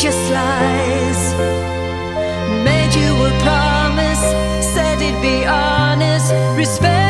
just lies. Made you a promise, said it'd be honest. Respect